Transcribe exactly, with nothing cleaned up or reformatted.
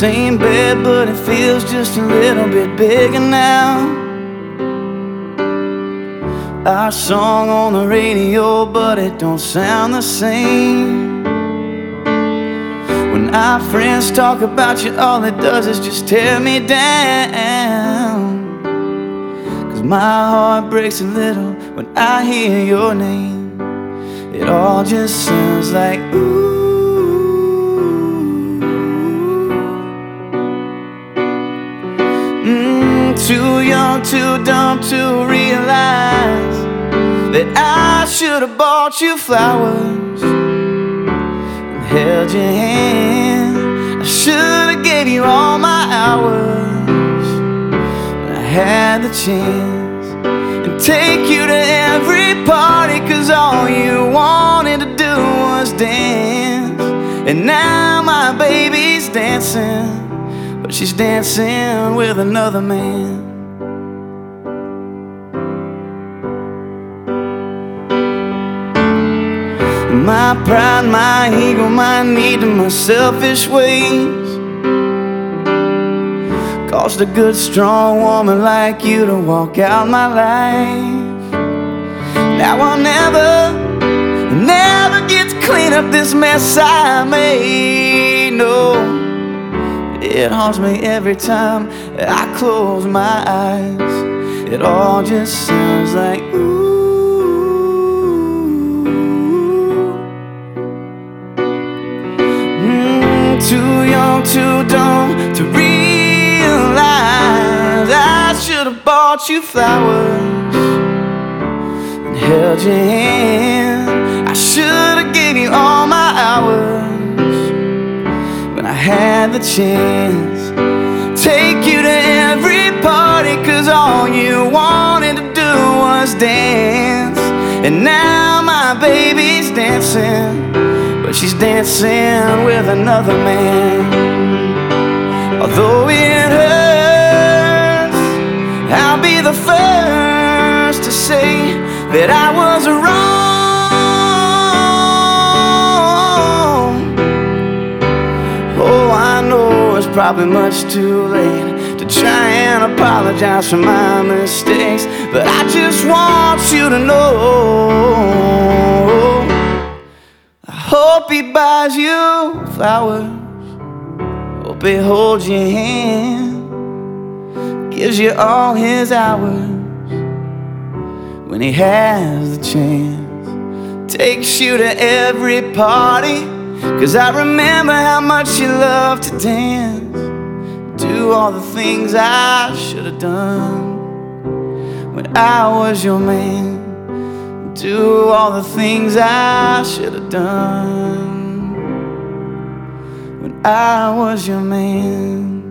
same bed, but it feels just a little bit bigger now. Our song on the radio, but it don't sound the same. When our friends talk about you, all it does is just tear me down. 'Cause my heart breaks a little when I hear your name. It all just sounds like ooh. Mm, too young, too dumb to realize that I should have bought you flowers and held your hand. I should have gave you all my hours when I had the chance, and take you to every party, 'cause all you wanted to do was dance. And now my baby's dancing, but she's dancing with another man. My pride, my ego, my need, and my selfish ways caused a good, strong woman like you to walk out my life. Now I'll never, never get to clean up this mess I made. No, it haunts me every time I close my eyes. It all just sounds like ooh. Mm, too young, too dumb to realize I should have bought you flowers and held your hand. I should have gave you all my hours when I had the chance. Take you to every party, 'cause all you wanted to do was dance. And now my baby's dancing, but she's dancing with another man. Although it hurts, I'll be the first to say that I was wrong. Oh, I know it's probably much too late to try and apologize for my mistakes, but I just want you to know, I hope he buys you flowers, hope he holds your hand, gives you all his hours when he has the chance, takes you to every party, 'cause I remember how much you loved to dance. Do all the things I should have done when I was your man. Do all the things I should have done when I was your man.